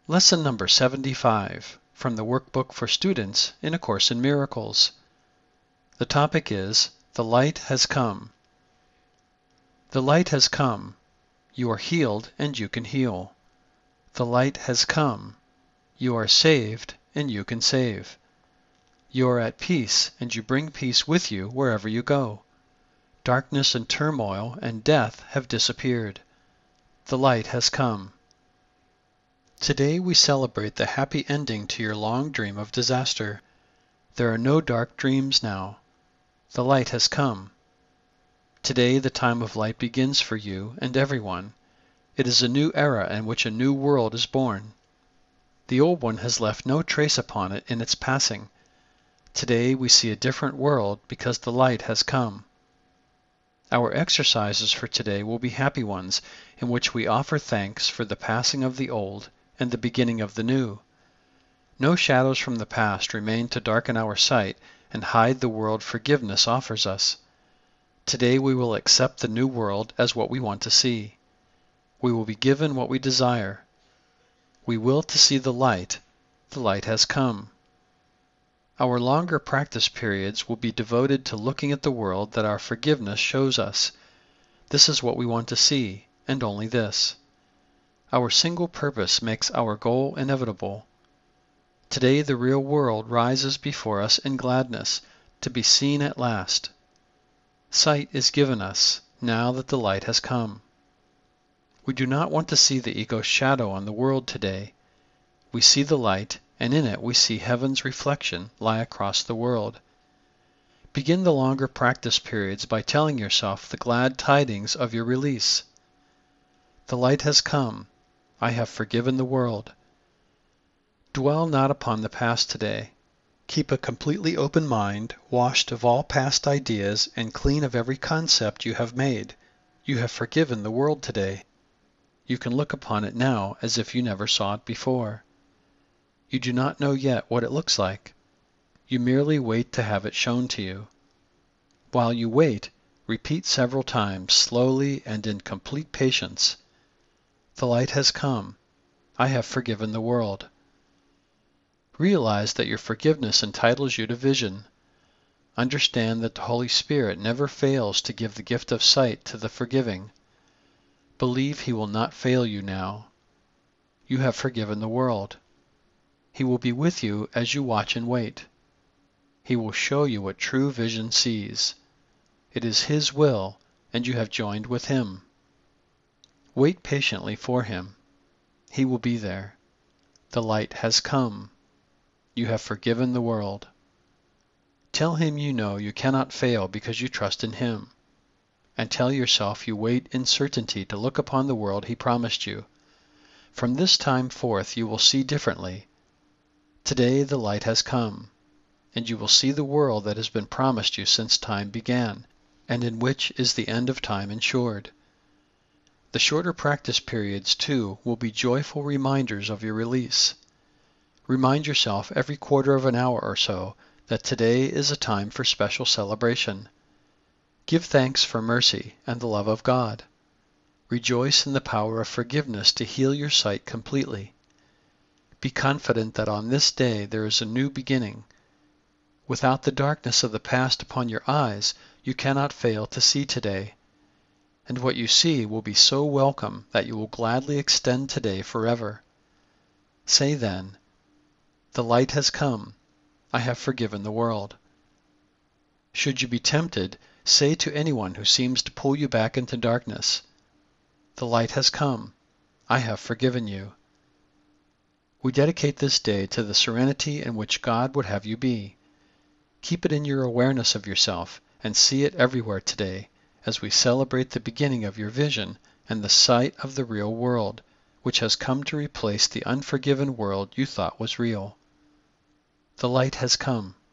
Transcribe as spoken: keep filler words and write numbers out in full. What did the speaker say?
Lesson number seventy-five from the Workbook for Students in A Course in Miracles. The topic is, The Light Has Come. The light has come. You are healed and you can heal. The light has come. You are saved and you can save. You are at peace and you bring peace with you wherever you go. Darkness and turmoil and death have disappeared. The light has come. Today we celebrate the happy ending to your long dream of disaster. There are no dark dreams now. The light has come. Today the time of light begins for you and everyone. It is a new era in which a new world is born. The old one has left no trace upon it in its passing. Today we see a different world because the light has come. Our exercises for today will be happy ones in which we offer thanks for the passing of the old and the beginning of the new. No shadows from the past remain to darken our sight and hide the world forgiveness offers us. Today we will accept the new world as what we want to see. We will be given what we desire. We will to see the light. The light has come. Our longer practice periods will be devoted to looking at the world that our forgiveness shows us. This is what we want to see, and only this. Our single purpose makes our goal inevitable. Today the real world rises before us in gladness, to be seen at last. Sight is given us, now that the light has come. We do not want to see the ego's shadow on the world today. We see the light, and in it we see heaven's reflection lie across the world. Begin the longer practice periods by telling yourself the glad tidings of your release. The light has come. I have forgiven the world. Dwell not upon the past today. Keep a completely open mind, washed of all past ideas and clean of every concept you have made. You have forgiven the world today. You can look upon it now as if you never saw it before. You do not know yet what it looks like. You merely wait to have it shown to you. While you wait, repeat several times, slowly and in complete patience. The light has come. I have forgiven the world. Realize that your forgiveness entitles you to vision. Understand that the Holy Spirit never fails to give the gift of sight to the forgiving. Believe He will not fail you now. You have forgiven the world. He will be with you as you watch and wait. He will show you what true vision sees. It is His will, and you have joined with Him. Wait patiently for Him. He will be there. The light has come. You have forgiven the world. Tell Him you know you cannot fail because you trust in Him. And tell yourself you wait in certainty to look upon the world He promised you. From this time forth you will see differently. Today the light has come, and you will see the world that has been promised you since time began, and in which is the end of time ensured. The shorter practice periods, too, will be joyful reminders of your release. Remind yourself every quarter of an hour or so that today is a time for special celebration. Give thanks for mercy and the love of God. Rejoice in the power of forgiveness to heal your sight completely. Be confident that on this day there is a new beginning. Without the darkness of the past upon your eyes, you cannot fail to see today. And what you see will be so welcome that you will gladly extend today forever. Say then, the light has come. I have forgiven the world. Should you be tempted, say to anyone who seems to pull you back into darkness, the light has come. I have forgiven you. We dedicate this day to the serenity in which God would have you be. Keep it in your awareness of yourself and see it everywhere today as we celebrate the beginning of your vision and the sight of the real world, which has come to replace the unforgiven world you thought was real. The light has come.